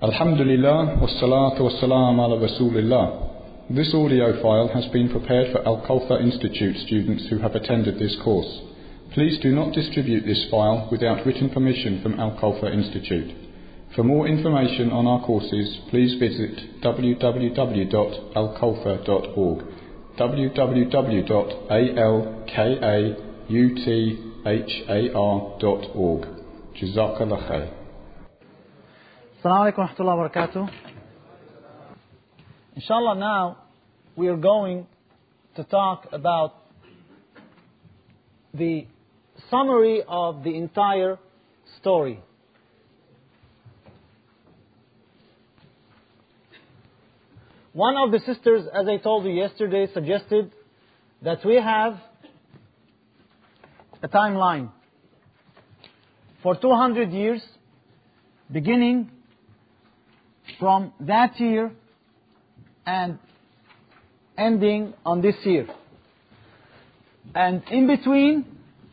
Alhamdulillah, wassalatu wassalam ala Rasulillah. This audio file has been prepared for Al-Kawthar Institute students who have attended this course. Please do not distribute this file without written permission from Al-Kawthar Institute. For more information on our courses, please visit www.alkawthar.org www.alkauthar.org. Jazakallah khair. Assalamu alaikum wa rahmatullahi wa barakatuh. Inshallah, now we are going to talk about the summary of the entire story. One of the sisters, as I told you yesterday, suggested that we have a timeline for 200 years, beginning from that year and ending on this year. And in between,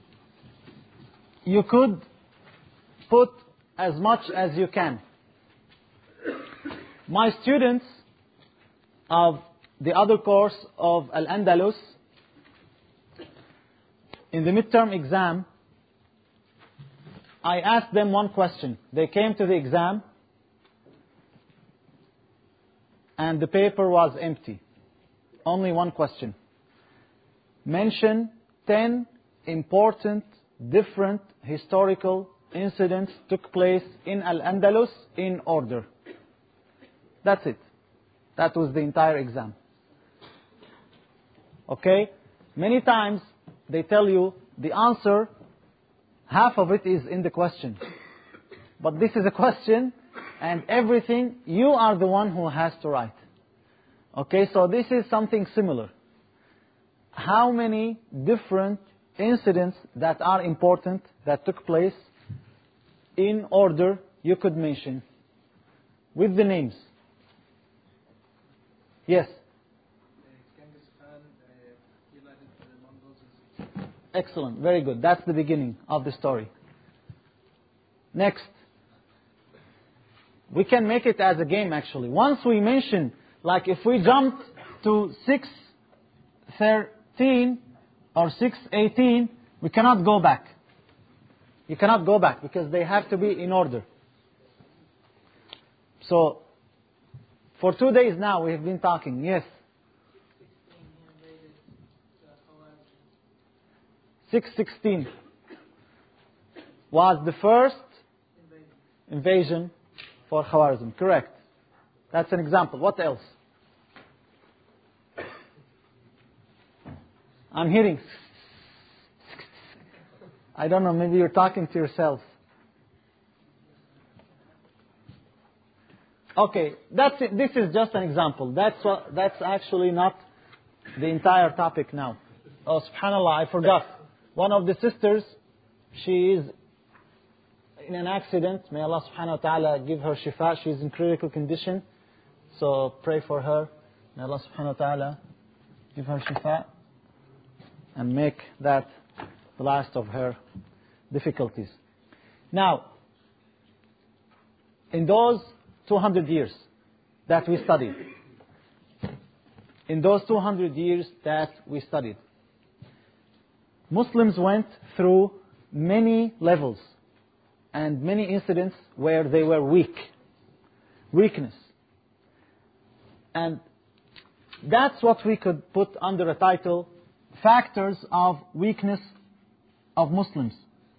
you could put as much as you can. My students of the other course of Al-Andalus, in the midterm exam, I asked them one question. They came to the exam and the paper was empty. Only one question. Mention 10 important, different historical incidents took place in Al-Andalus in order. That's it. That was the entire exam. Okay? Many times they tell you the answer, half of it is in the question. But this is a question, and everything, you are the one who has to write. Okay, so this is something similar. How many different incidents that are important, that took place, in order, you could mention, with the names. Yes? Excellent, very good. That's the beginning of the story. Next. We can make it as a game, actually. Once we mention, like if we jumped to 6:13 or 6:18, we cannot go back. You cannot go back because they have to be in order. So, for 2 days now we have been talking. Yes? 6:16 was the first invasion for Khawarizm. Correct. That's an example. What else? I'm hearing. I don't know, maybe you're talking to yourself. Okay, that's it. This is just an example. That's actually not the entire topic now. Oh, subhanAllah, I forgot. One of the sisters, she is in an accident. May Allah subhanahu wa ta'ala give her shifa. She is in critical condition. So pray for her. May Allah subhanahu wa ta'ala give her shifa and make that the last of her difficulties. Now, in those 200 years that we studied, Muslims went through many levels and many incidents where they were weakness. And that's what we could put under a title, Factors of Weakness of Muslims.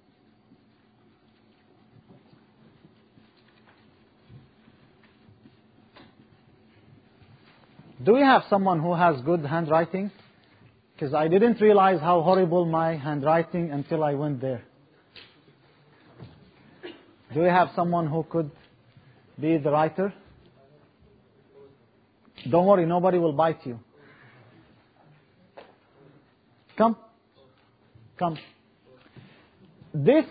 Do we have someone who has good handwriting? Because I didn't realize how horrible my handwriting until I went there. Do we have someone who could be the writer? Don't worry, nobody will bite you. Come. This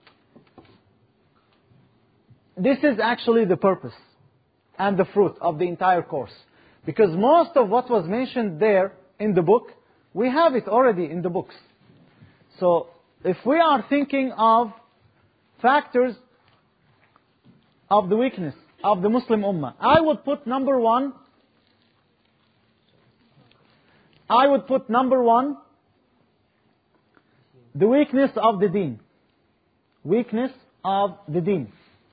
is actually the purpose and the fruit of the entire course. Because most of what was mentioned there in the book, we have it already in the books. So if we are thinking of factors of the weakness of the Muslim Ummah. I would put number one, the weakness of the deen. Weakness of the deen.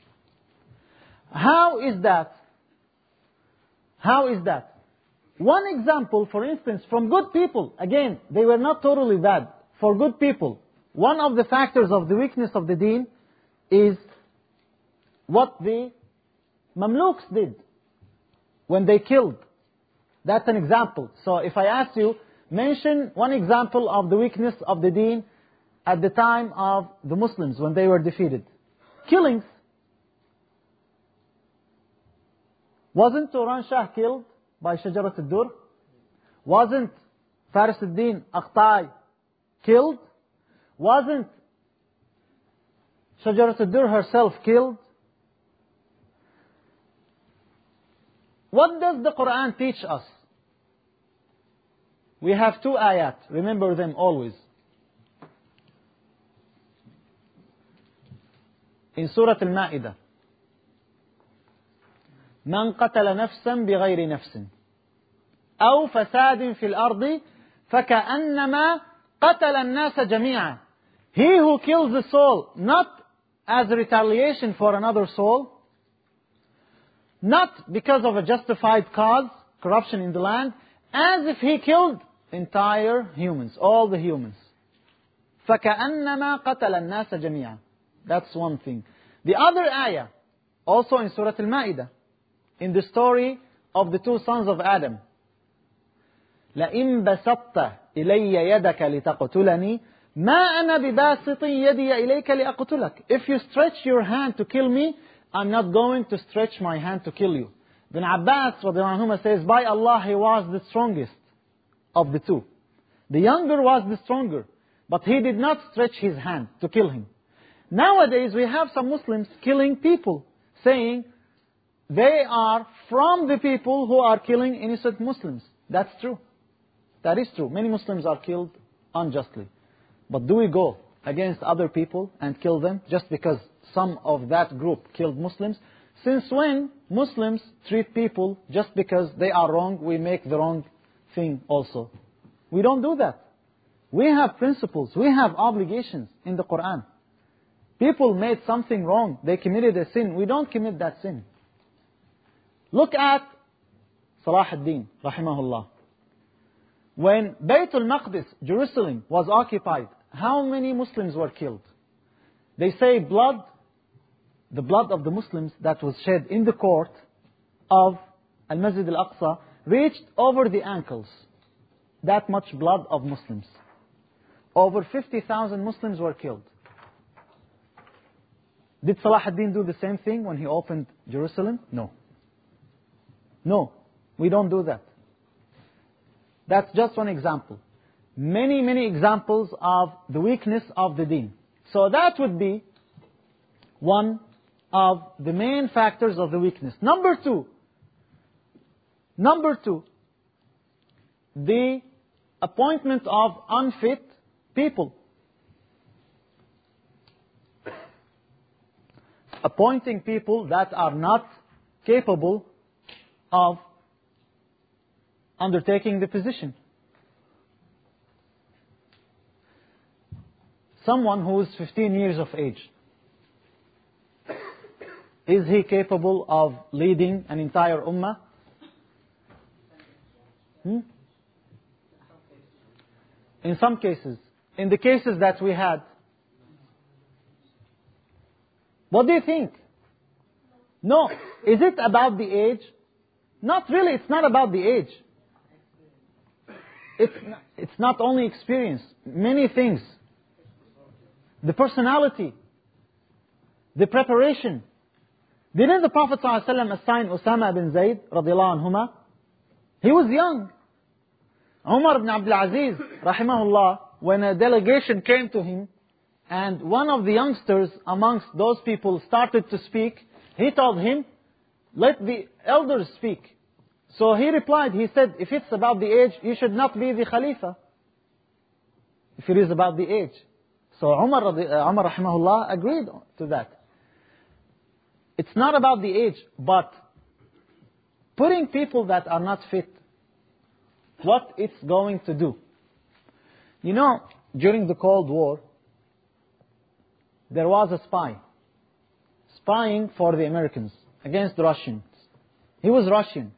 How is that? How is that? One example, for instance, from good people. Again, they were not totally bad. For good people, one of the factors of the weakness of the deen is what the Mamluks did when they killed. That's an example. So if I ask you, mention one example of the weakness of the deen at the time of the Muslims when they were defeated. Killings. Wasn't Turan Shah killed by Shajarat al-Dur? Wasn't Faris al-Din Akhtai killed? Wasn't Shajarat al-Dur herself killed? What does the Quran teach us? We have two ayat. Remember them always. In Surah Al-Ma'idah. من قتل نفسا بغير نفس أو فساد في الأرض فكأنما قتل الناس جميعا. He who kills the soul, not as a retaliation for another soul, not because of a justified cause, corruption in the land, as if he killed entire humans, all the humans. فكأنما قتل الناس جميعا. That's one thing. The other ayah, also in Surah Al-Ma'idah, in the story of the two sons of Adam. لَإِن بَسَطْتَ إِلَيَّ يَدَكَ لِتَقْتُلَنِي مَا أَنَا بِبَاسِطٍ يَدِيَ إِلَيْكَ لِأَقْتُلَكَ. If you stretch your hand to kill me, I'm not going to stretch my hand to kill you. Ibn Abbas عنهما says, by Allah, he was the strongest of the two. The younger was the stronger, but he did not stretch his hand to kill him. Nowadays, we have some Muslims killing people, saying they are from the people who are killing innocent Muslims. That's true. That is true. Many Muslims are killed unjustly. But do we go against other people and kill them just because some of that group killed Muslims? Since when Muslims treat people just because they are wrong, we make the wrong thing also? We don't do that. We have principles. We have obligations in the Quran. People made something wrong. They committed a sin. We don't commit that sin. Look at Salah ad-Din, rahimahullah. When Bayt al-Maqdis, Jerusalem, was occupied, how many Muslims were killed? They say the blood of the Muslims that was shed in the court of Al-Masjid al-Aqsa reached over the ankles. That much blood of Muslims. Over 50,000 Muslims were killed. Did Salah ad-Din do the same thing when he opened Jerusalem? No. No, we don't do that. That's just one example. Many, many examples of the weakness of the deen. So that would be one of the main factors of the weakness. Number two, the appointment of unfit people. Appointing people that are not capable of undertaking the position. Someone who is 15 years of age, is he capable of leading an entire ummah? In some cases. In the cases that we had. What do you think? No. Is it about the age? Not really. It's not about the age. It's not only experience. Many things. The personality. The preparation. Didn't the Prophet ﷺ assign Usama bin Zayd radiallahu anhuma? He was young. Umar ibn Abdul Aziz rahimahullah, when a delegation came to him and one of the youngsters amongst those people started to speak, he told him, let the elders speak. So he replied, he said, if it's about the age, you should not be the Khalifa. If it is about the age. So Umar rahimahullah agreed to that. It's not about the age, but putting people that are not fit, what it's going to do. You know, during the Cold War, there was a spy spying for the Americans against the Russians. He was Russian.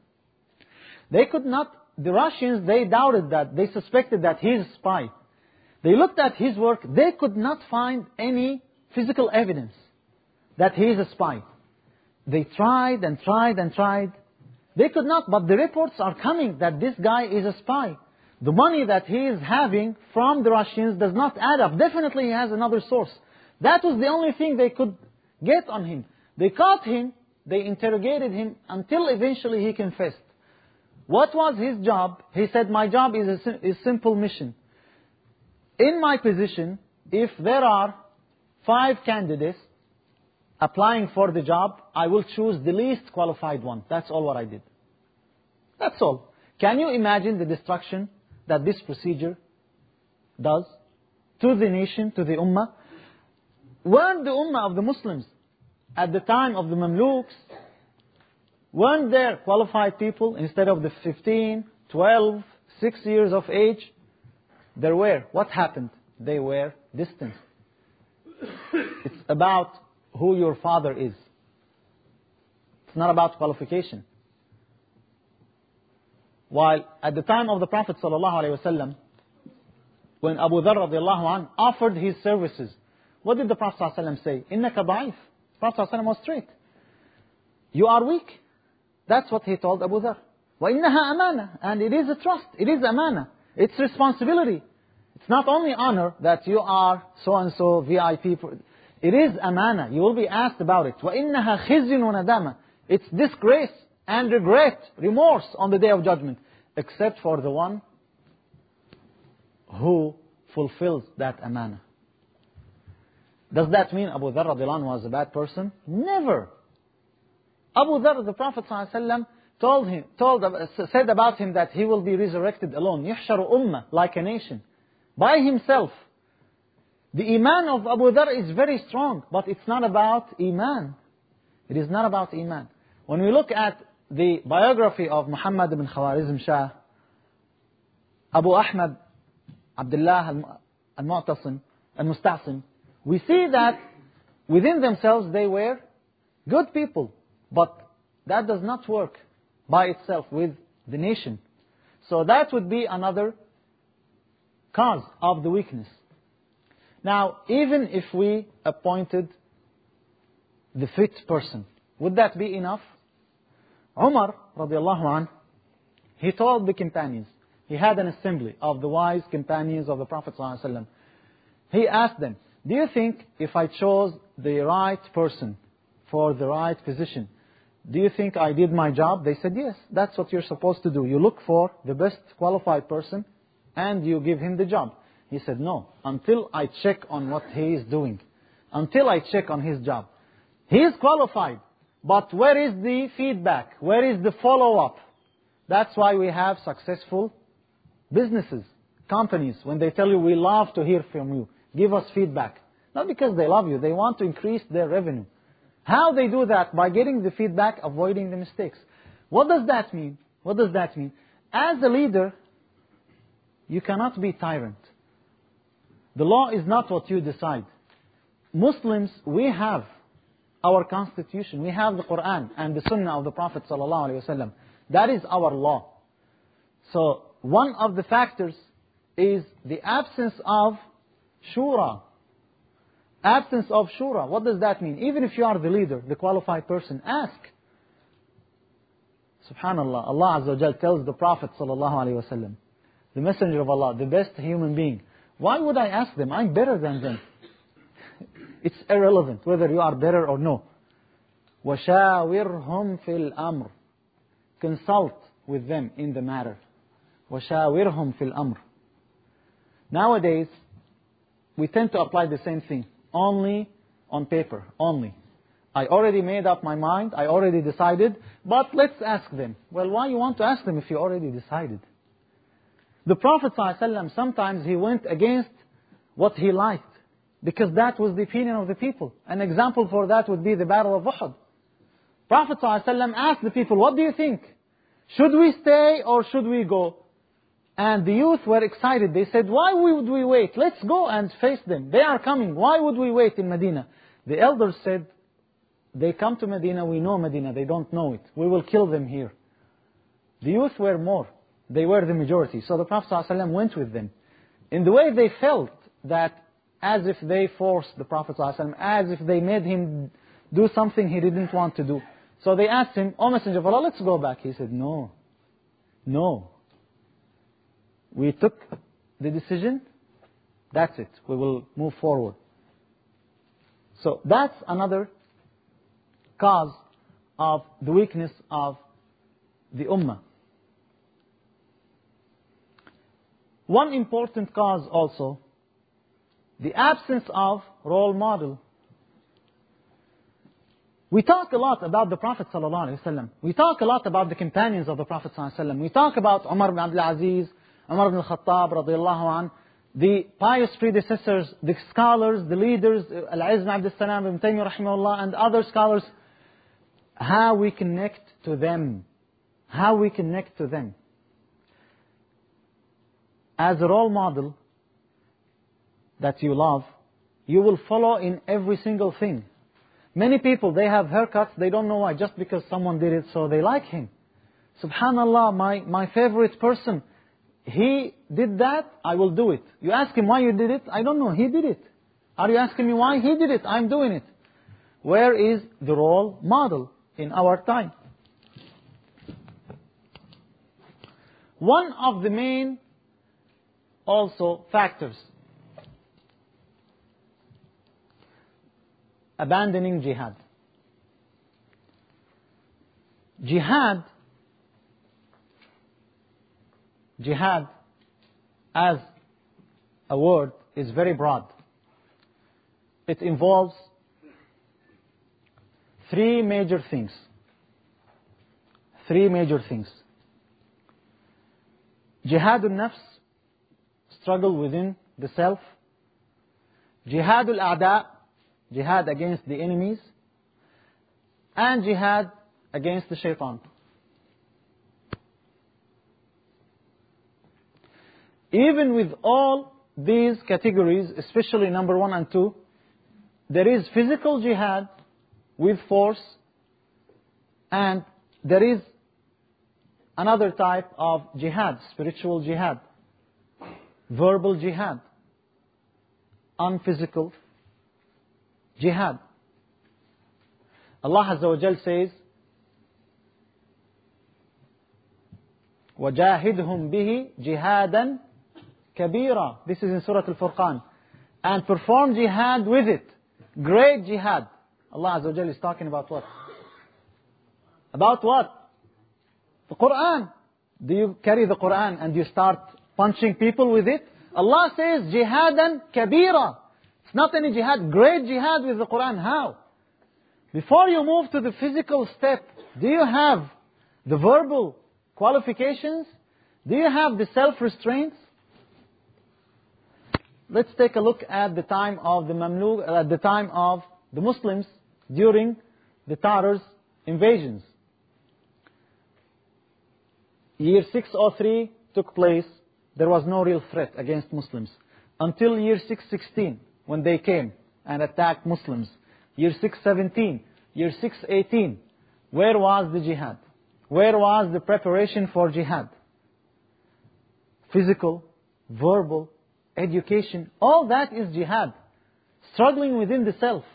The Russians, they doubted that, they suspected that he's a spy. They looked at his work, they could not find any physical evidence that he is a spy. They tried and tried and tried. They could not, but the reports are coming that this guy is a spy. The money that he is having from the Russians does not add up. Definitely he has another source. That was the only thing they could get on him. They caught him, they interrogated him until eventually he confessed. What was his job? He said, my job is a simple mission. In my position, if there are 5 candidates applying for the job, I will choose the least qualified one. That's all what I did. That's all. Can you imagine the destruction that this procedure does to the nation, to the ummah? Weren't the ummah of the Muslims at the time of the Mamluks, weren't there qualified people instead of the 15, 12, 6 years of age? There were. What happened? They were distanced. It's about who your father is. It's not about qualification. While at the time of the Prophet ﷺ, when Abu Dharr radiallahu anh offered his services, what did the Prophet ﷺ say? إِنَّكَ ضَعِيف. The Prophet ﷺ was straight. You are weak. That's what he told Abu Dharr. وَإِنَّهَا أَمَانَةٌ. And it is a trust. It is amana. It's responsibility. It's not only honor that you are so-and-so VIP. It is amana. You will be asked about it. وَإِنَّهَا خِزْيٌ وَنَدَامَةٌ. It's disgrace and regret, remorse on the Day of Judgment. Except for the one who fulfills that amana. Does that mean Abu Dharr radiallahu anhu was a bad person? Never. Abu Dharr, the Prophet ﷺ said about him that he will be resurrected alone. يُحْشَرُ أُمَّةً, like a nation, by himself. The iman of Abu Dharr is very strong, but it's not about iman. It is not about iman. When we look at the biography of Muhammad ibn Khawarizm Shah, Abu Ahmad Abdullah al-Musta'sim, we see that within themselves they were good people. But that does not work by itself with the nation. So that would be another cause of the weakness. Now, even if we appointed the fit person, would that be enough? Umar radiallahu anh, he told the companions, he had an assembly of the wise companions of the Prophet ﷺ. He asked them, do you think if I chose the right person for the right position, do you think I did my job? They said, yes, that's what you're supposed to do. You look for the best qualified person and you give him the job. He said, no, until I check on what he is doing. Until I check on his job. He is qualified, but where is the feedback? Where is the follow-up? That's why we have successful businesses, companies, when they tell you, we love to hear from you. Give us feedback. Not because they love you, they want to increase their revenue. How they do that? By getting the feedback, avoiding the mistakes. What does that mean? What does that mean? As a leader, you cannot be tyrant. The law is not what you decide. Muslims, we have our constitution. We have the Quran and the Sunnah of the Prophet ﷺ. That is our law. So, one of the factors is the absence of shura. Absence of shura. What does that mean? Even if you are the leader, the qualified person, ask. Subhanallah, Allah Azza wa Jal tells the Prophet ﷺ, the Messenger of Allah, the best human being, why would I ask them? I'm better than them. It's irrelevant whether you are better or no. وَشَاوِرْهُمْ فِي الْأَمْرِ. Consult with them in the matter. وَشَاوِرْهُمْ فِي الْأَمْرِ. Nowadays, we tend to apply the same thing. Only on paper, only. I already made up my mind, I already decided, but let's ask them. Well, why you want to ask them if you already decided? The Prophet ﷺ, sometimes he went against what he liked, because that was the opinion of the people. An example for that would be the Battle of Uhud. Prophet ﷺ asked the people, what do you think? Should we stay or should we go? And the youth were excited. They said, why would we wait? Let's go and face them. They are coming. Why would we wait in Medina? The elders said, they come to Medina, we know Medina, they don't know it. We will kill them here. The youth were more. They were the majority. So the Prophet ﷺ went with them. In the way they felt that as if they forced the Prophet ﷺ, as if they made him do something he didn't want to do. So they asked him, O Messenger of Allah, let's go back. He said, no. We took the decision, that's it. We will move forward. So that's another cause of the weakness of the Ummah. One important cause also, the absence of role model. We talk a lot about the Prophet ﷺ. We talk a lot about the companions of the Prophet ﷺ. We talk about Umar ibn Abdul Aziz, Umar ibn al-Khattab radiallahu anh, the pious predecessors, the scholars, the leaders, Al-Izz ibn Abdul Salam, Ibn Taymiyyah rahimahullah, and other scholars. How we connect to them. How we connect to them. As a role model that you love, you will follow in every single thing. Many people, they have haircuts, they don't know why, just because someone did it, so they like him. Subhanallah, my favorite person, he did that, I will do it. You ask him why you did it, I don't know, he did it. Are you asking me why? He did it, I'm doing it. Where is the role model in our time? One of the main also factors, abandoning jihad. Jihad as a word is very broad. It involves three major things. Jihad al-nafs, struggle within the self. Jihad al-a'da, jihad against the enemies. And jihad against the shaitan. Even with all these categories, especially number 1 and 2, there is physical jihad with force, and there is another type of jihad, spiritual jihad, verbal jihad, unphysical jihad. Allah Azza wa Jal says, وَجَاهِدْهُمْ بِهِ جِهَادًا كَبِيرًا. This is in Surah Al-Furqan. And perform jihad with it. Great jihad. Allah Azza wa Jal is talking about what? About what? The Quran. Do you carry the Quran and you start punching people with it? Allah says, jihadan kabira. It's not any jihad, great jihad with the Quran. How? Before you move to the physical step, do you have the verbal qualifications? Do you have the self-restraints? Let's take a look at the time of the Mamluk, at the time of the Muslims during the Tatars' invasions. Year 603 took place. There was no real threat against Muslims. Until year 616, when they came and attacked Muslims. Year 617, year 618, where was the jihad? Where was the preparation for jihad? Physical, verbal, education, all that is jihad. Struggling within the self.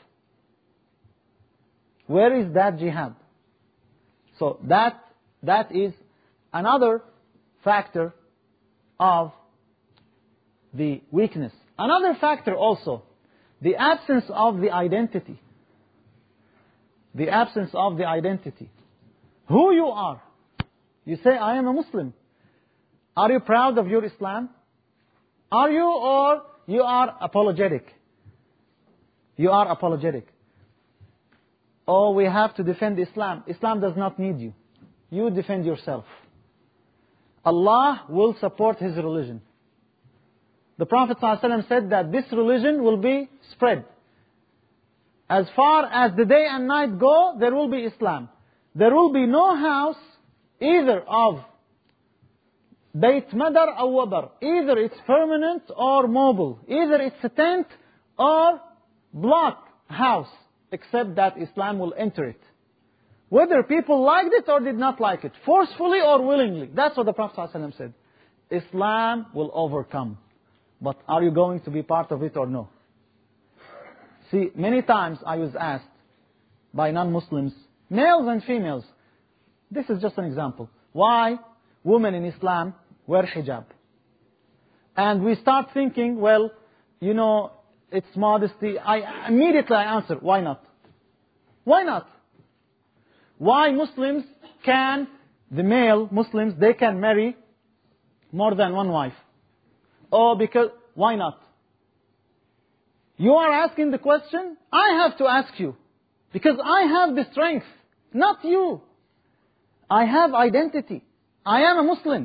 Where is that jihad? So that is another factor of the weakness. Another factor also, the absence of the identity. The absence of the identity. Who you are. You say, I am a Muslim. Are you proud of your Islam? Are you, or you are apologetic? You are apologetic. Oh, we have to defend Islam. Islam does not need you. You defend yourself. Allah will support His religion. The Prophet ﷺ said that this religion will be spread. As far as the day and night go, there will be Islam. there will be no house either of Bayt Madar or Wabar. Either it's permanent or mobile. Either it's a tent or block house, except that Islam will enter it. Whether people liked it or did not like it, forcefully or willingly. That's what the Prophet ﷺ said. Islam will overcome. But are you going to be part of it or no? See, many times I was asked by non-Muslims, males and females, this is just an example, why women in Islam wear hijab. And we start thinking, well, you know, it's modesty. Immediately I answer, why not? Why not? Why Muslims the male Muslims, they can marry more than one wife? Oh, because, why not? You are asking the question, I have to ask you. Because I have the strength, not you. I have identity. I am a Muslim.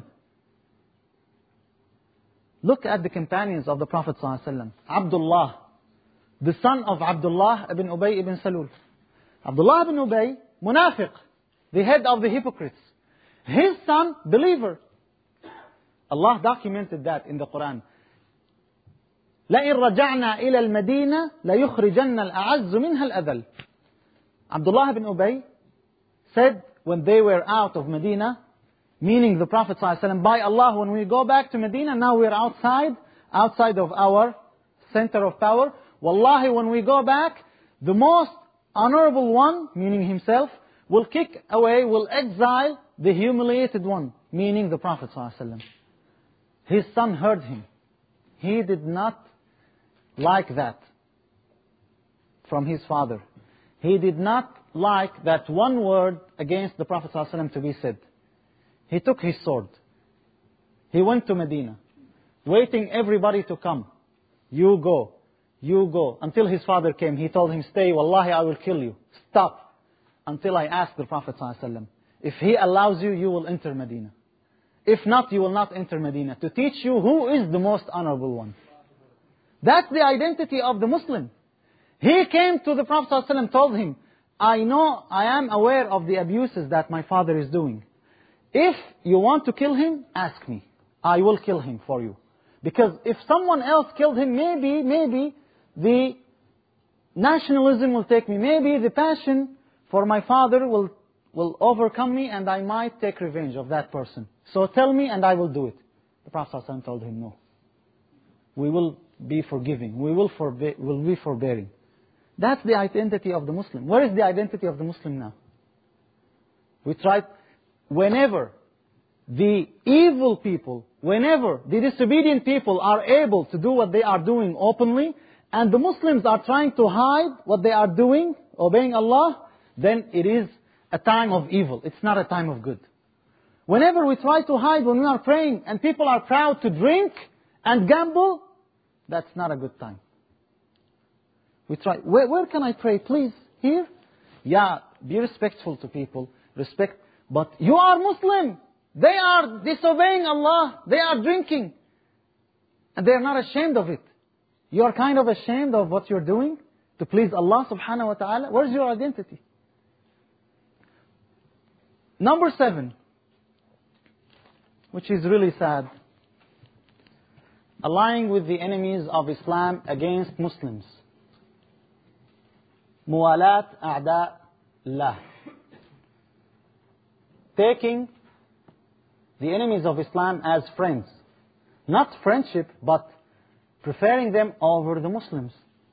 Look at the companions of the Prophet ﷺ. Abdullah, the son of Abdullah ibn Ubay ibn Salul. Abdullah ibn Ubay, munafiq, the head of the hypocrites. His son, believer. Allah documented that in the Quran. لَإِن رَجَعْنَا إِلَى الْمَدِينَةِ لَيُخْرِجَنَّ الْأَعَزُّ مِنْهَا الْأَذَلُ. Abdullah ibn Ubay said when they were out of Medina, meaning the Prophet ﷺ, by Allah, when we go back to Medina, now we are outside of our center of power. Wallahi, when we go back, the most honorable one, meaning himself, will kick away, will exile the humiliated one, meaning the Prophet ﷺ. His son heard him. He did not like that from his father. He did not like that one word against the Prophet ﷺ to be said. He took his sword. He went to Medina, waiting everybody to come. You go, until his father came. He told him, stay, wallahi, I will kill you. Stop, until I ask the Prophet ﷺ. If he allows you, you will enter Medina. If not, you will not enter Medina. To teach you who is the most honorable one. That's the identity of the Muslim. He came to the Prophet ﷺ, told him, I am aware of the abuses that my father is doing. If you want to kill him, ask me. I will kill him for you. Because if someone else killed him, maybe the nationalism will take me. Maybe the passion for my father will overcome me and I might take revenge of that person. So tell me and I will do it. The Prophet ﷺ told him, no. We will be forgiving. We will be forbearing. That's the identity of the Muslim. Where is the identity of the Muslim now? We try, whenever the evil people, whenever the disobedient people are able to do what they are doing openly, and the Muslims are trying to hide what they are doing, obeying Allah, then it is a time of evil. It's not a time of good. Whenever we try to hide when we are praying and people are proud to drink and gamble, that's not a good time. We try, where can I pray? Please, here? Yeah, be respectful to people. Respect. But you are Muslim. They are disobeying Allah. They are drinking. And they are not ashamed of it. You are kind of ashamed of what you're doing to please Allah subhanahu wa ta'ala. Where's your identity? Number 7, which is really sad. Allying with the enemies of Islam against Muslims. Muwalat a'da Allah. Taking the enemies of Islam as friends. Not friendship, but preferring them over the Muslims.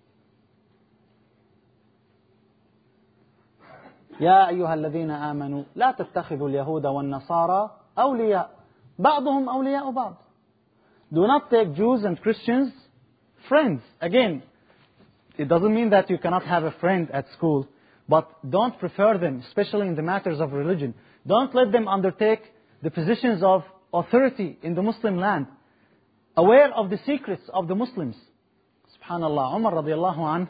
يا أيها الذين آمنوا لا تتخذوا اليهود والنصارى أولياء بعضهم أولياء بعض. Do not take Jews and Christians friends. Again, it doesn't mean that you cannot have a friend at school, but don't prefer them, especially in the matters of religion. Don't let them undertake the positions of authority in the Muslim land. Aware of the secrets of the Muslims. Subhanallah, Umar radiallahu anh,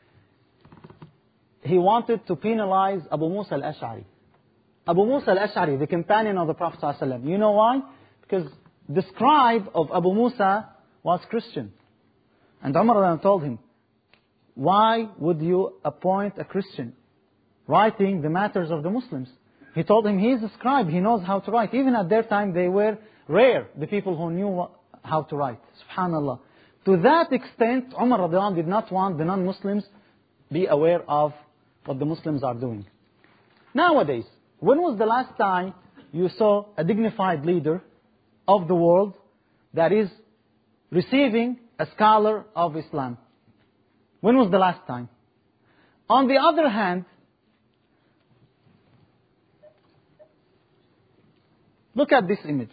he wanted to penalize Abu Musa al-Ash'ari. Abu Musa al-Ash'ari, the companion of the Prophet ﷺ. You know why? Because the scribe of Abu Musa was Christian. And Umar told him, why would you appoint a Christian writing the matters of the Muslims? He told him he is a scribe, he knows how to write. Even at their time they were rare, the people who knew how to write. Subhanallah. To that extent, Umar radiallahu anh did not want the non-Muslims be aware of what the Muslims are doing. Nowadays, when was the last time you saw a dignified leader of the world that is receiving a scholar of Islam? When was the last time? On the other hand, look at this image.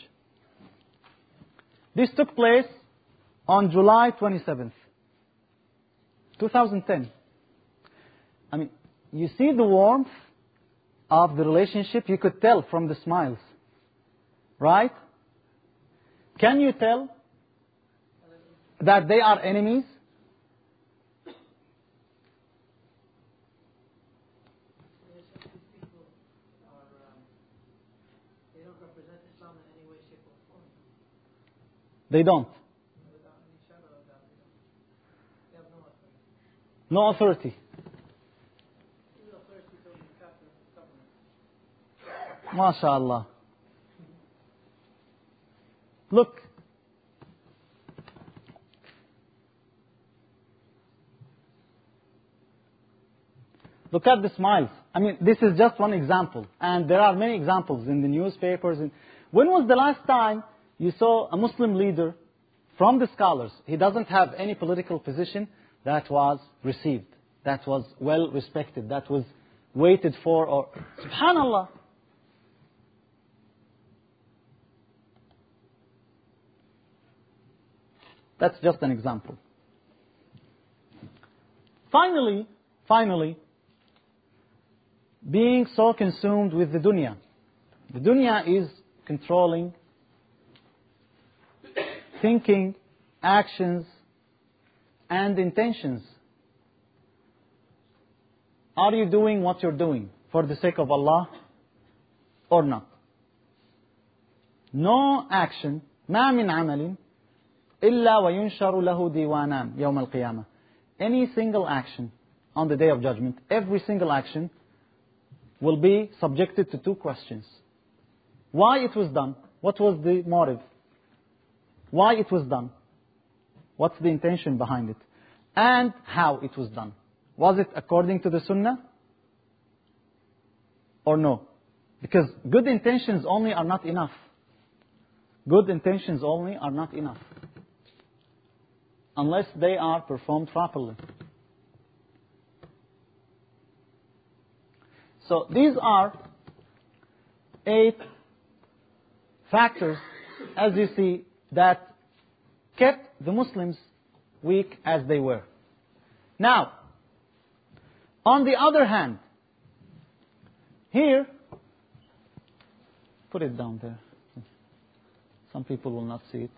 This took place on July 27th, 2010. I mean, you see the warmth of the relationship, you could tell from the smiles. Right? Can you tell that they are enemies? They don't. No authority. MashaAllah. Look. Look at the smiles. I mean, this is just one example. And there are many examples in the newspapers. When was the last time you saw a Muslim leader from the scholars? He doesn't have any political position that was received, that was well respected, that was waited for, or subhanallah. That's just an example. Finally, being so consumed with the dunya. The dunya is controlling thinking, actions, and intentions. Are you doing what you're doing for the sake of Allah or not? No action, ما من عمل إلا وينشر له ديوانان يوم القيامة. Any single action on the Day of Judgment, every single action will be subjected to two questions. Why it was done? What was the motive? Why it was done? What's the intention behind it? And how it was done. Was it according to the Sunnah? Or no? Because good intentions only are not enough. Good intentions only are not enough. Unless they are performed properly. So these are 8 factors, as you see, that kept the Muslims weak as they were. Now, on the other hand, here, put it down there. Some people will not see it.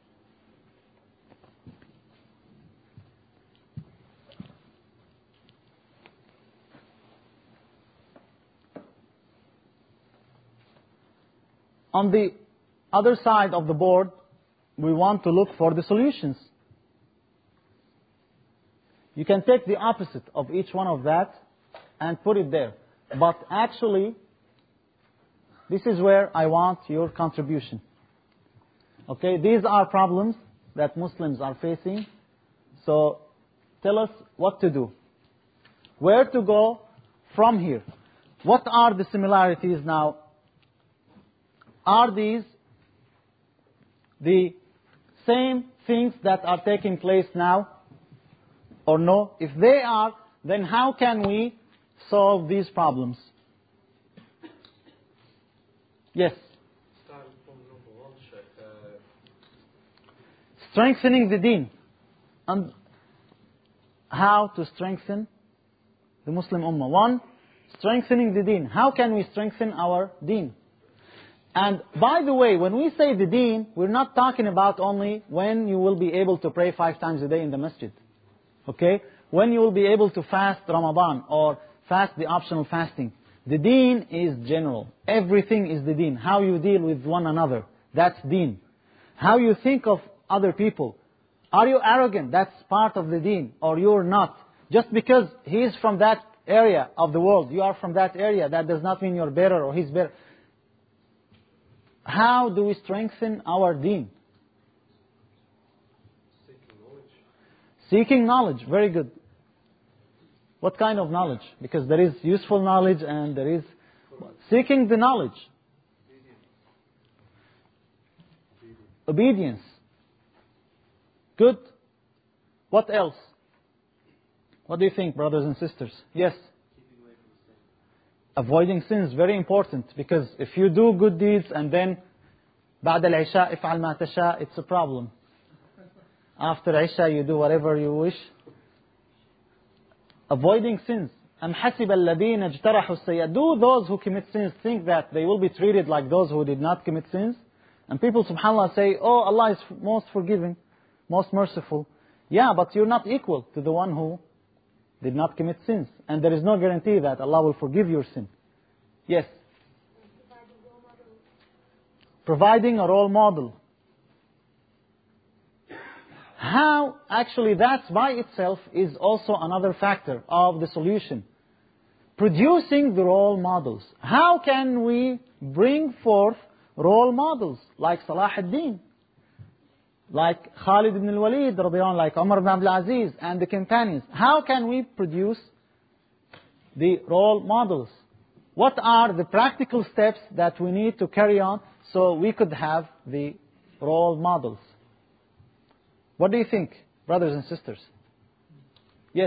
On the other side of the board, we want to look for the solutions. You can take the opposite of each one of that and put it there. But actually, this is where I want your contribution. Okay, these are problems that Muslims are facing. So, tell us what to do. Where to go from here? What are the similarities now? Are these the same things that are taking place now? Or no? If they are, then how can we solve these problems? Yes? Starting from number 1, Sheikh. Strengthening the deen. And how to strengthen the Muslim Ummah. 1, strengthening the deen. How can we strengthen our deen? And by the way, when we say the deen, we're not talking about only when you will be able to pray 5 times a day in the masjid. Okay? When you will be able to fast Ramadan or fast the optional fasting. The deen is general. Everything is the deen. How you deal with one another, that's deen. How you think of other people. Are you arrogant? That's part of the deen. Or you're not. Just because he is from that area of the world, you are from that area, that does not mean you're better or he's better. How do we strengthen our deen? Seeking knowledge. Seeking knowledge, very good. What kind of knowledge? Because there is useful knowledge and there is seeking the knowledge. Obedience. Good. What else? What do you think, brothers and sisters? Yes? Avoiding sins, very important. Because if you do good deeds and then بعد العشاء افعل ما تشاء, it's a problem. After Isha you do whatever you wish. Avoiding sins. أم حسب الذين اجترحوا السيئات. Do those who commit sins think that they will be treated like those who did not commit sins? And people, subhanAllah, say, oh, Allah is most forgiving, most merciful. Yeah, but you're not equal to the one who did not commit sins. And there is no guarantee that Allah will forgive your sin. Yes? Providing a role model. How, actually, that by itself is also another factor of the solution. Producing the role models. How can we bring forth role models like Salah ad-Din, like Khalid ibn al-Walid, like Umar ibn Abdul Aziz and the companions? How can we produce the role models? What are the practical steps that we need to carry on so we could have the role models? What do you think, brothers and sisters? Yes?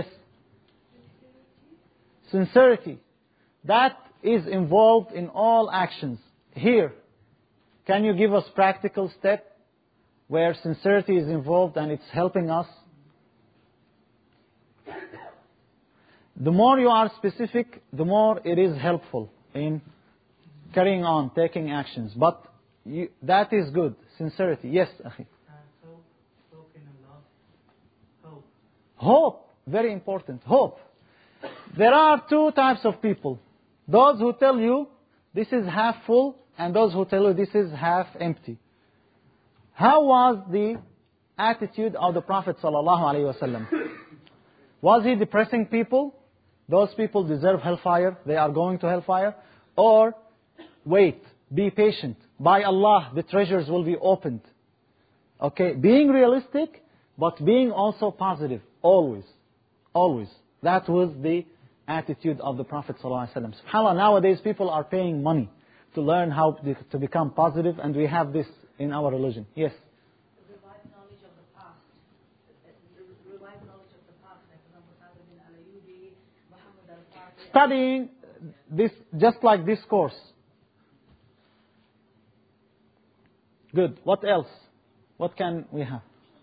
Sincerity. That is involved in all actions. Here, can you give us practical step where sincerity is involved and it's helping us? The more you are specific, the more it is helpful in carrying on, taking actions. But that is good, sincerity. Yes, Akhi. Hope in Allah. Hope. Hope, very important. Hope. There are two types of people. Those who tell you this is half full and those who tell you this is half empty. How was the attitude of the Prophet ﷺ? Was he depressing people? Those people deserve hellfire, they are going to hellfire. Or, wait, be patient. By Allah, the treasures will be opened. Okay, being realistic, but being also positive. Always. Always. That was the attitude of the Prophet ﷺ. SubhanAllah, nowadays people are paying money to learn how to become positive, and we have this in our religion. Yes? Revive knowledge of the past. Revive knowledge of the past. Like, for example, Sa'd bin al-Ayyubi, Muhammad al-Fatih. Studying this, just like this course. Good. What else? What can we have?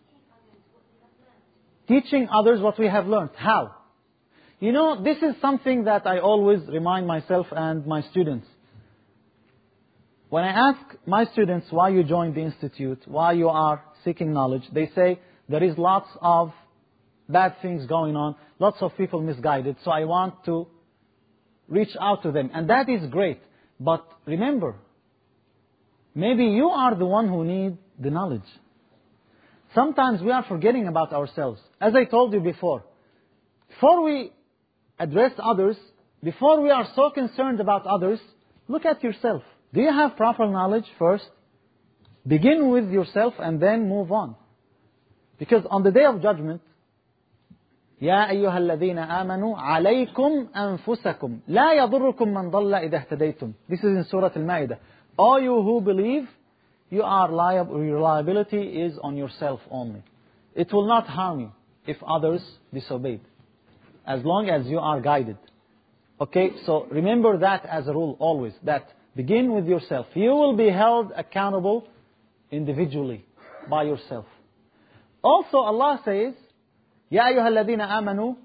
Teaching others what we have learned. How? You know, this is something that I always remind myself and my students. When I ask my students why you joined the institute, why you are seeking knowledge, they say there is lots of bad things going on, lots of people misguided, so I want to reach out to them. And that is great. But remember, maybe you are the one who needs the knowledge. Sometimes we are forgetting about ourselves. As I told you before we address others, before we are so concerned about others, look at yourself. Do you have proper knowledge first? Begin with yourself and then move on. Because on the day of judgment, يا أيها الذين آمنوا عليكم أنفسكم لا يضركم من ضل إذا اهتديتم. This is in Surah Al-Ma'idah. All you who believe, you are liable, your liability is on yourself only. It will not harm you if others disobeyed, as long as you are guided. Okay, so remember that as a rule always, that begin with yourself. You will be held accountable individually by yourself. Also Allah says, يا أيها الذين آمنوا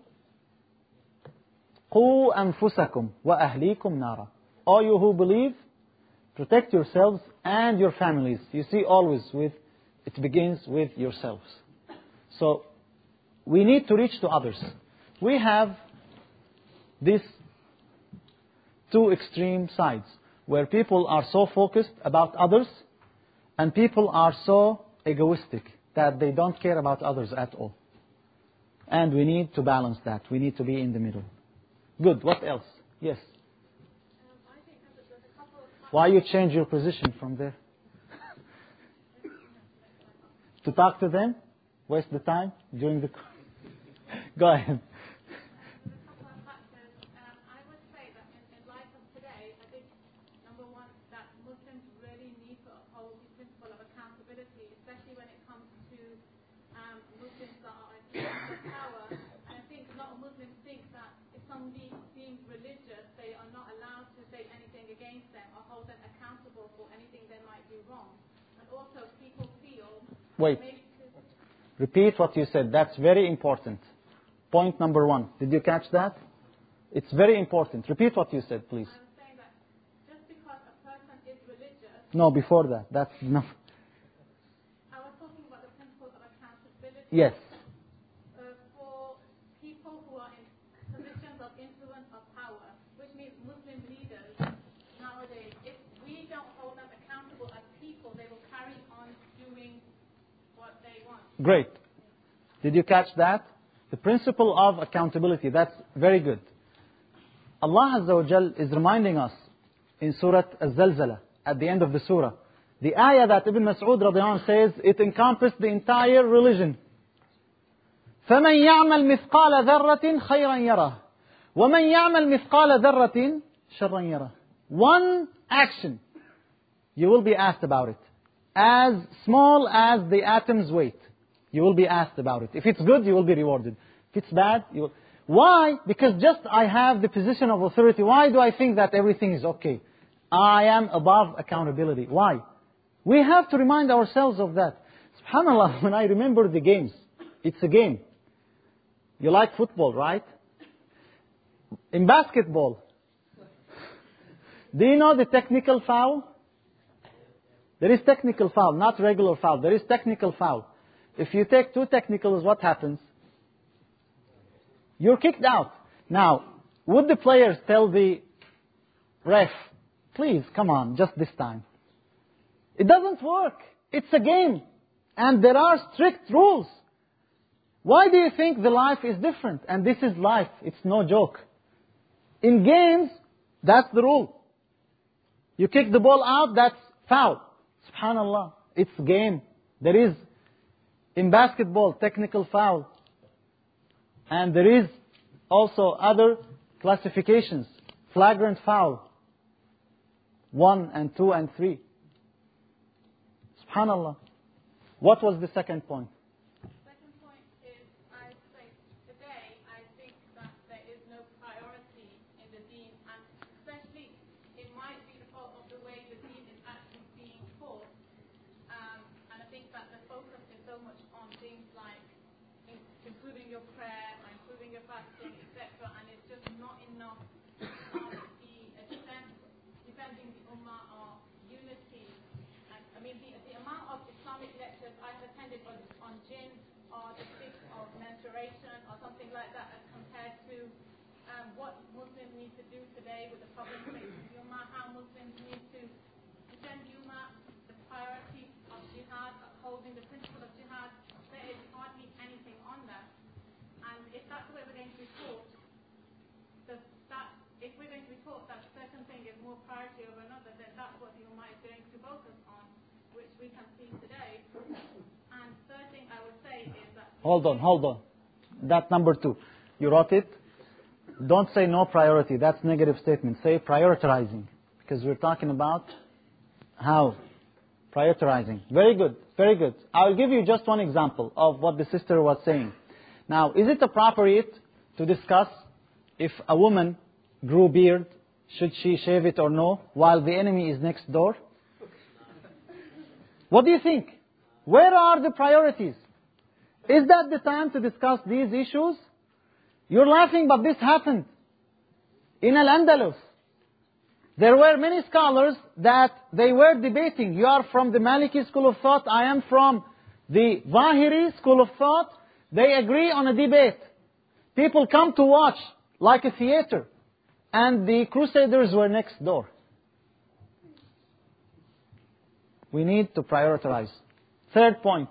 قوا أنفسكم وأهليكم نارا. All you who believe, protect yourselves and your families. You see, always it begins with yourselves. So we need to reach to others. We have these two extreme sides, where people are so focused about others, and people are so egoistic that they don't care about others at all. And we need to balance that. We need to be in the middle. Good. What else? Yes. I think that there's a couple of Why you change your position from there? To talk to them? Waste the time during the... Go ahead. There's a couple of factors. I would say that in light of today, I think, number one, that Muslims really need to uphold the principle of accountability, especially when it comes to Muslims that are in power. And I think a lot of Muslims think that if somebody seems religious, they are not allowed to say anything against them or hold them accountable for anything they might do wrong. And also, people feel... Wait. Repeat what you said. That's very important. Point number 1. Did you catch that? It's very important. Repeat what you said, please. I'm saying that just because a person is religious... No, before that. That's no. I was talking about the principle of accountability. Yes. For people who are in positions of influence or power, which means Muslim leaders nowadays, if we don't hold them accountable as people, they will carry on doing what they want. Great. Did you catch that? The principle of accountability. That's very good. Allah Azza wa Jal is reminding us in Surah Al-Zalzala, at the end of the surah. The ayah that Ibn Mas'ud radiallahu anhu says, it encompassed the entire religion. فَمَنْ يَعْمَلْ مِثْقَالَ ذَرَّةٍ خَيْرًا يَرَهُ وَمَنْ يَعْمَلْ مِثْقَالَ ذَرَّةٍ شَرًّا يَرَهُ. One action, you will be asked about it. As small as the atom's weight, you will be asked about it. If it's good, you will be rewarded. If it's bad, you will... Why? Because just I have the position of authority. Why do I think that everything is okay? I am above accountability. Why? We have to remind ourselves of that. SubhanAllah, when I remember the games, it's a game. You like football, right? In basketball, do you know the technical foul? There is technical foul, not regular foul. There is technical foul. If you take 2 technicals, what happens? You're kicked out. Now, would the players tell the ref, please, come on, just this time? It doesn't work. It's a game. And there are strict rules. Why do you think the life is different? And this is life. It's no joke. In games, that's the rule. You kick the ball out, that's foul. SubhanAllah. It's game. There is, in basketball, technical foul. And there is also other classifications. Flagrant foul. 1 and 2 and 3. SubhanAllah. What was the second point? Second point is, I say today, I think that there is no priority in the deen, and especially it might be the fault of the way the deen is actually being taught. And I think that the focus is so much on things like improving your prayer, improving your fasting, etc., and it's just not enough on the defending the ummah or unity. And I mean, the amount of Islamic lectures I have attended on jinn or the fifth of menstruation or something like that, as compared to what Muslims need to do today with the problems facing the ummah, how Muslims need to defend the ummah, the priority of jihad, upholding the principle of jihad. There is hardly anything on that. And if that's the way we're going to be taught, if we're going to be taught that certain thing is more priority over another, then that's what the ummah is going to focus on, which we can see today. And third thing I would say is that... Hold on. That number 2. You wrote it. Don't say no priority. That's negative statement. Say prioritizing. Because we're talking about how? Prioritizing. Very good. Very good. I'll give you just one example of what the sister was saying. Now, is it appropriate to discuss if a woman grew beard, should she shave it or no, while the enemy is next door? What do you think? Where are the priorities? Is that the time to discuss these issues? You're laughing, but this happened in Al-Andalus. There were many scholars that they were debating. You are from the Maliki school of thought, I am from the Zahiri school of thought. They agree on a debate. People come to watch like a theater. And the crusaders were next door. We need to prioritize. Third point.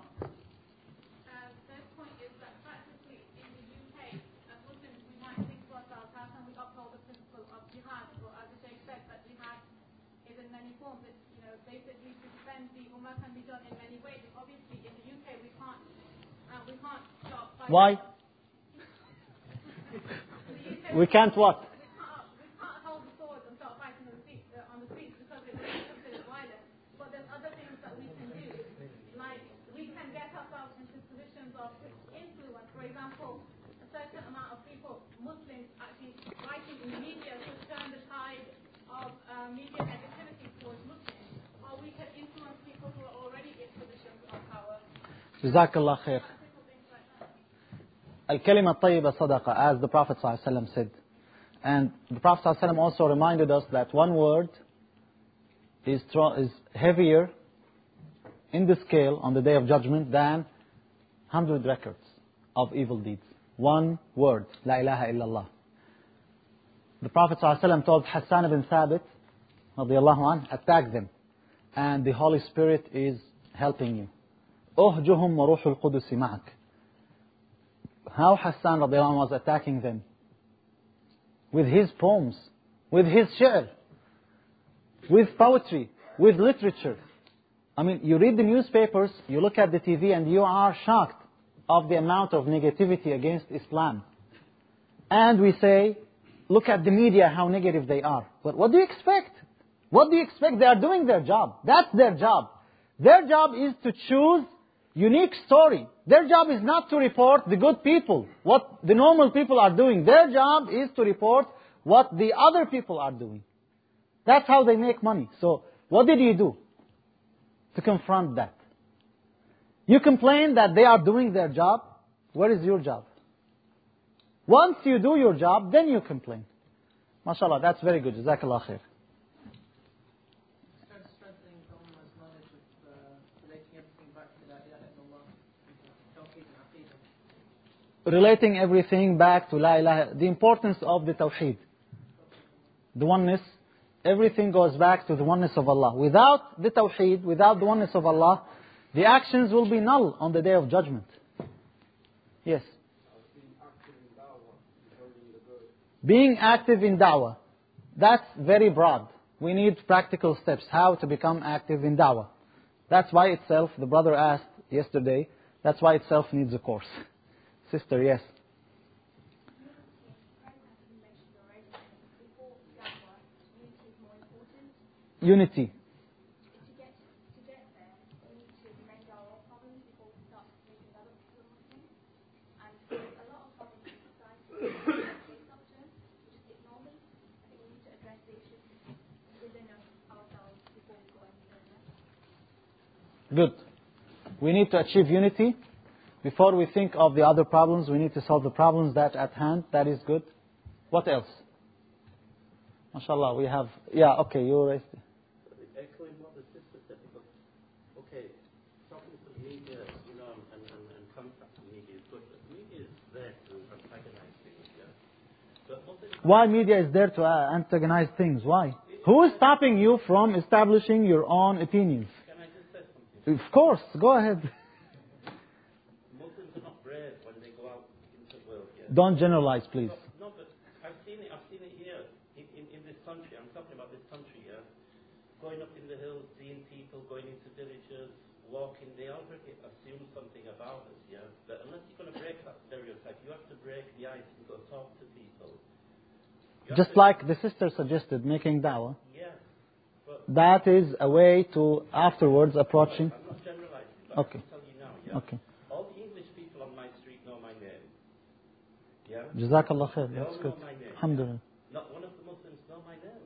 Third point is that practically in the UK, as Muslims, we might think to ourselves, how can we uphold ways that we should spend the ummah can be done in many ways. Obviously, in the UK, we can't stop fighting. Why? We can't what? We can't hold the swords and start fighting on the streets because it's considered violent. But there's other things that we can do, like we can get ourselves into positions of influence. For example, a certain amount of people, Muslims, actually writing in the media to turn the tide of media negativity towards Muslims, or we can influence people who are already in positions of power. Jazakallah khair. Al-kalima tayyiba sadaqa, as the Prophet ﷺ said. And the Prophet ﷺ also reminded us that one word is heavier in the scale on the Day of Judgment than 100 records of evil deeds. One word, La ilaha illallah. The Prophet ﷺ told Hassan ibn Thabit, radiyallahu anh, attack them. And the Holy Spirit is helping you. أهجهم وروح القدس معك. How Hassan radiallahu anh was attacking them? With his poems, with his shi'r, with poetry, with literature. I mean, you read the newspapers, you look at the TV, and you are shocked of the amount of negativity against Islam. And we say, look at the media, how negative they are. But what do you expect? What do you expect? They are doing their job. That's their job. Their job is to choose unique story. Their job is not to report the good people, what the normal people are doing. Their job is to report what the other people are doing. That's how they make money. So, what did you do to confront that? You complain that they are doing their job. Where is your job? Once you do your job, then you complain. MashaAllah, that's very good. Jazakallah khair. Strengthening Ummah's knowledge of relating everything back to La ilaha illallah, Tawheed and Aqidah. Relating everything back to La ilaha, the importance of the Tawheed, the oneness, everything goes back to the oneness of Allah. Without the Tawheed, without the oneness of Allah, the actions will be null on the Day of Judgment. Yes. Being active in da'wah, that's very broad. We need practical steps, how to become active in da'wah. That's why itself, the brother asked yesterday, that's why itself needs a course. Sister, yes. Unity. To get there, we need to mend our own problems before we start making other people Muslims. And a lot of problems in society face up to, we just ignore them. I think we need to address the issues within ourselves before we go any further. Good. We need to achieve unity. Before we think of the other problems, we need to solve the problems that at hand. That is good. What else? MashaAllah, we have... Yeah, okay, you raised it. Echoing what the sister said, because, okay, talking to the media, and contact the media is good, but media is there to antagonize things, yeah? But why media is there to antagonize things? Why? Who is stopping you from establishing your own opinions? Can I just say something? Of course, go ahead. Muslims are not brave when they go out into the world, yeah? Don't generalize, please. No, but I've seen it here, in this country, I'm talking about this country, yeah? Going up in the hills, seeing people, going into villages, walking, they already assume something about us, yeah? But unless you're going to break that stereotype, you have to break the ice and go talk to people. Just like the sister suggested, making da'wah. Yeah. But That is a way to afterwards approaching. I'm not generalizing, but Okay. I can tell you now, yeah? Okay. All the English people on my street know my name. Yeah? Jazakallah khair. They all That's know good. my name. Alhamdulillah. Not one of the Muslims know my name.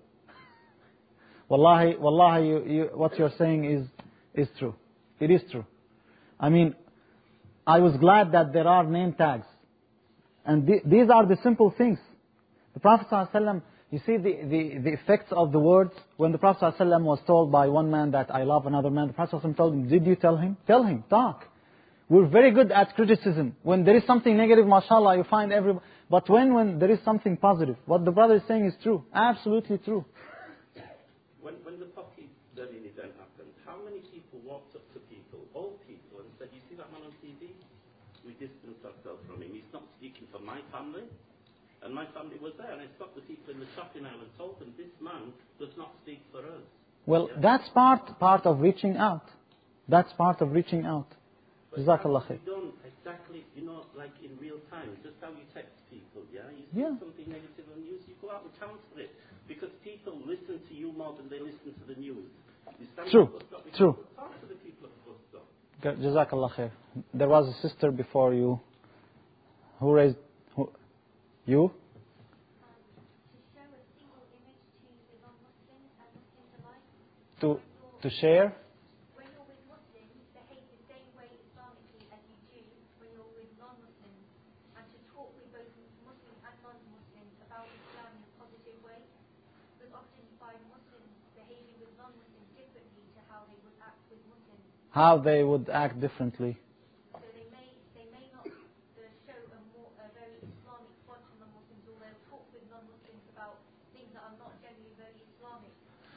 Wallahi, what you're saying is true. It is true. I mean, I was glad that there are name tags. And these are the simple things. The Prophet ﷺ, you see the effects of the words. When the Prophet ﷺ was told by one man that I love another man, the Prophet ﷺ told him, did you tell him? Tell him, talk. We're very good at criticism. When there is something negative, mashallah, you find everybody. But when there is something positive, what the brother is saying is true. Absolutely true. When the Pocky Berlin event happened, how many people walked up to people, old people, and said, you see that man on TV? We distanced ourselves from him. He's not speaking for my family. And my family was there. And I stopped the people in the shopping aisle and told them, this man does not speak for us. Well, that's part of reaching out. That's part of reaching out. But Jazakallah khair. you don't exactly, like in real time, just how you text people, yeah? You see Yeah. something negative on the news, you go out and counter it. Because people listen to you more than they listen to the news. You stand True, at the bus stop, you true. talk to the people at the bus stop. Jazakallah khair. There was a sister before you who raised... You? To show a single image to the non-Muslims and Muslims alike. To share? When you're with Muslims, behave the same way Islamically as you do when you're with non-Muslims, and to talk with both Muslims and non-Muslims about Islam in a positive way. Because often you find Muslims behaving with non-Muslims differently to how they would act with Muslims. How they would act differently. So they may not show a very Islamic front to non-Muslims, or they'll talk with non-Muslims about things that are not generally very Islamic.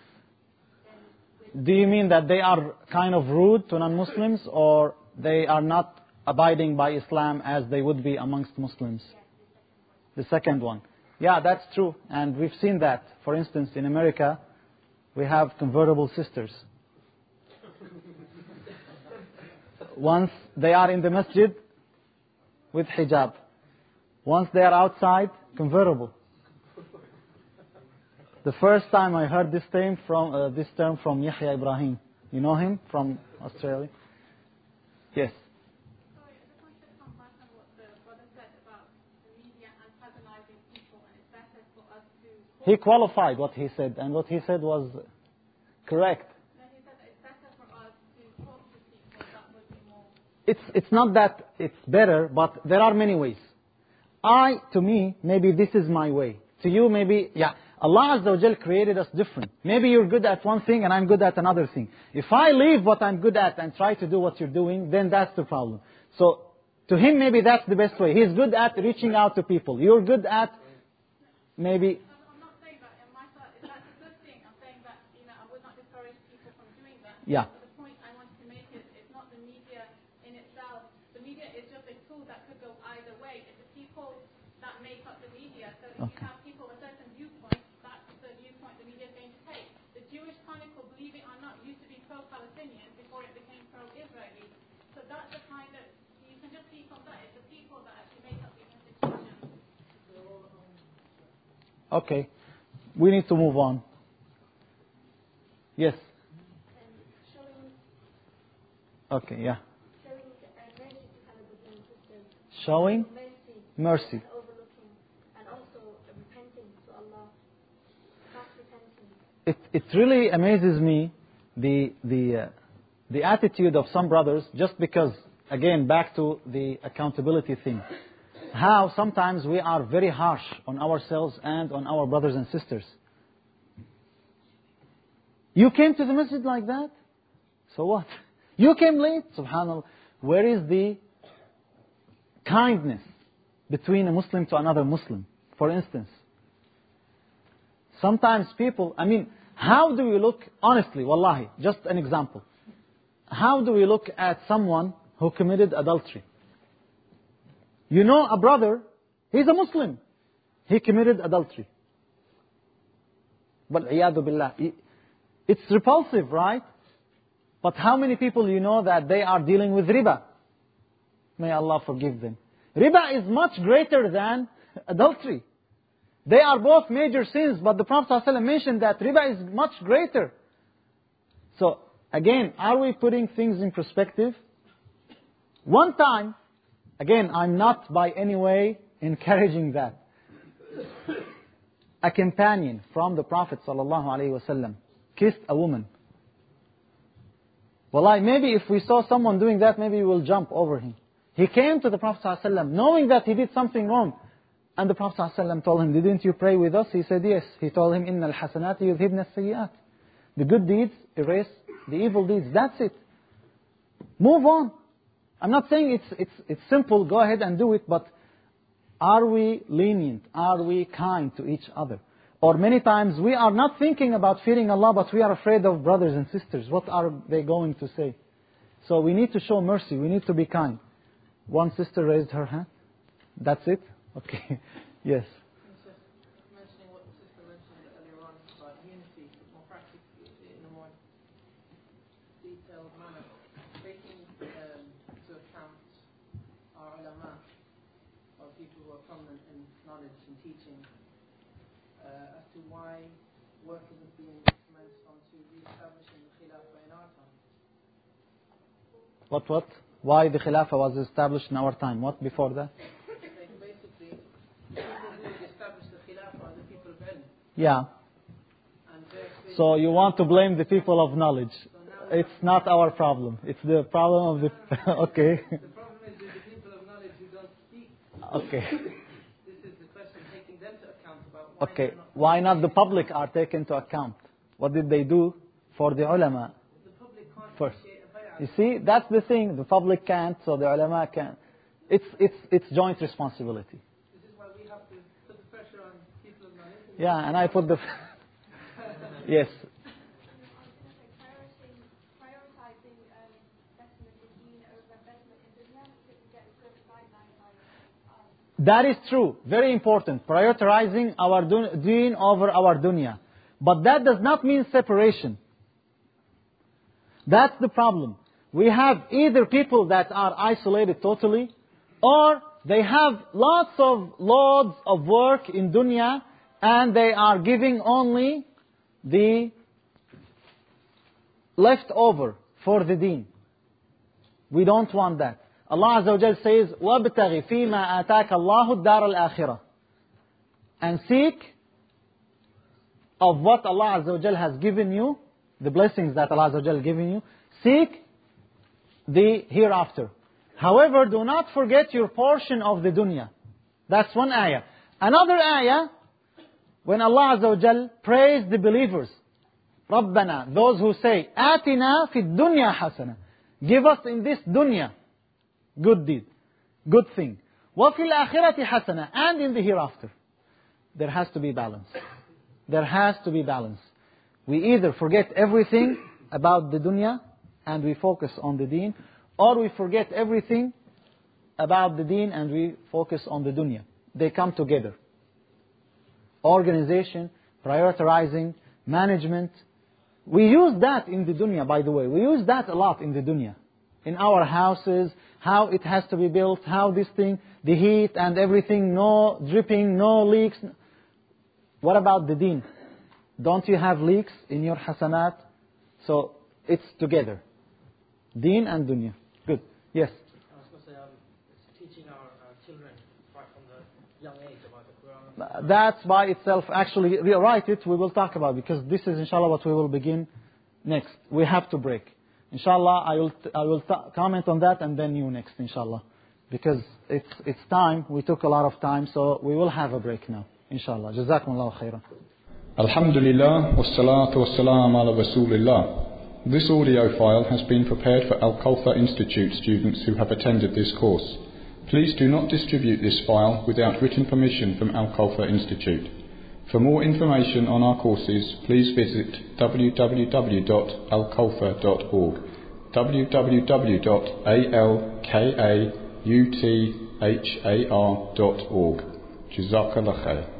Do you mean that they are kind of rude to non-Muslims, or they are not abiding by Islam as they would be amongst Muslims? The second one. Yeah, that's true. And we've seen that. For instance, in America, we have convertible sisters. Once they are in the masjid with hijab. Once they are outside, convertible. The first time I heard this term from Yahya Ibrahim. You know him from Australia? Yes. Sorry, I just wanted to come back on what the brother said about the media antagonizing people, and it's better for us to... He qualified what he said, and what he said was correct. No, he said that it's better for us to talk to people, that would be more... It's not that it's better, but there are many ways. To me, maybe this is my way. To you, maybe, yeah. Allah Azza wa Jal created us different. Maybe you're good at one thing and I'm good at another thing. If I leave what I'm good at and try to do what you're doing, then that's the problem. So, to him, maybe that's the best way. He's good at reaching out to people. You're good at, maybe... I'm not saying that in my side, that's a good thing. I'm saying that, I would not discourage people from doing that. Yeah. But the point I want to make is, it's not the media in itself. The media is just a tool that could go either way. It's the people that make up the media. So if you have people with a certain viewpoint, that's the viewpoint the media is going to take. The Jewish Chronicle, believe it or not, used to be pro-Palestinian before it became pro-Israeli. So that's the kind of, you can just see from that, it's the people that actually make up the institution. Okay. We need to move on. Yes. Okay, yeah. Showing mercy. Overlooking and also repenting to Allah. Fast repenting. It really amazes me the attitude of some brothers, just because, again, back to the accountability thing. How sometimes we are very harsh on ourselves and on our brothers and sisters. You came to the masjid like that? So what? You came late? Subhanallah. Where is the kindness between a Muslim to another Muslim, for instance? Sometimes people, how do we look, honestly, wallahi, just an example. How do we look at someone who committed adultery? You know a brother, he's a Muslim. He committed adultery. But iyadu billah, it's repulsive, right? But how many people you know that they are dealing with riba? May Allah forgive them. Riba is much greater than adultery. They are both major sins, but the Prophet ﷺ mentioned that riba is much greater. So, again, are we putting things in perspective? One time, again, I'm not by any way encouraging that. A companion from the Prophet ﷺ kissed a woman. Wallahi, maybe if we saw someone doing that, maybe we will jump over him. He came to the Prophet ﷺ knowing that he did something wrong. And the Prophet ﷺ told him, didn't you pray with us? He said, yes. He told him, إِنَّ الْحَسَنَاتِ يُذْهِبْنَ السَّيِّئَاتِ. The good deeds erase the evil deeds. That's it. Move on. I'm not saying it's simple, go ahead and do it, but are we lenient? Are we kind to each other? Or many times we are not thinking about fearing Allah, but we are afraid of brothers and sisters. What are they going to say? So we need to show mercy. We need to be kind. One sister raised her hand. That's it? Okay. Yes. Mentioning what the sister mentioned earlier on about unity, more practically, in a more detailed manner, taking into account our ulama, or people who are prominent in knowledge and teaching, as to why work isn't being commenced on to re-establishing the Khilafah in our time. What? Why the Khilafah was established in our time? What before that? Basically, the people who established the Khilafah are the people of ilm. Yeah. And they're So you want to blame the people of knowledge. It's not our problem. It's the problem of the... Okay. the problem is with the people of knowledge who don't speak. Okay. This is the question, taking them to account about why Okay. they're not. Why not the public are taken to account? What did they do for the ulama? The public can't First. initiate a bay'ah. You see, that's the thing. The public can't, so the ulama can. It's joint responsibility. This is why we have to put the pressure on people of knowledge. Yeah, and I put the... Yes. Prioritizing betterment in deen over betterment in dunya, so we get a good guideline by That is true. Very important. Prioritizing our deen over our dunya. But that does not mean separation. That's the problem. We have either people that are isolated totally, or they have lots of loads of work in dunya, and they are giving only the leftover for the deen. We don't want that. Allah Azza wa Jal says, وَابْتَغِ فِي مَا آتَاكَ اللَّهُ الدَّارَ الْآخِرَةِ. And seek of what Allah Azza wa Jal has given you, the blessings that Allah Azza wa Jal has given you, seek the hereafter. However, do not forget your portion of the dunya. That's one ayah. Another ayah, when Allah Azza wa Jal praised the believers, رَبَّنَا, those who say, آتِنَا فِي الدُّنْيَا حَسَنًا, give us in this dunya good deed, good thing. وَفِي الْآخِرَةِ حَسَنًا, and in the hereafter. There has to be balance. There has to be balance. We either forget everything about the dunya and we focus on the deen, or we forget everything about the deen and we focus on the dunya. They come together. Organization, prioritizing, management. We use that in the dunya, by the way. We use that a lot in the dunya. In our houses, how it has to be built, how this thing, the heat and everything, no dripping, no leaks. What about the deen? Don't you have leaks in your hasanat? So it's together. Deen and dunya. Good. Yes? I was going to say, teaching our children right from the young age about the Quran. That's by itself, actually, rewrite it, we will talk about, because this is inshallah what we will begin next. We have to break. Inshallah, I will comment on that and then you next, inshallah. Because it's time, we took a lot of time, so we will have a break now, inshallah. Jazakumullahu khairan. Alhamdulillah, wassalatu wassalam ala rasulillah. This audio file has been prepared for Al-Kawthar Institute students who have attended this course. Please do not distribute this file without written permission from Al-Kawthar Institute. For more information on our courses, please visit www.alkawthar.org, www.alkawthar.org. Jazakallah khair.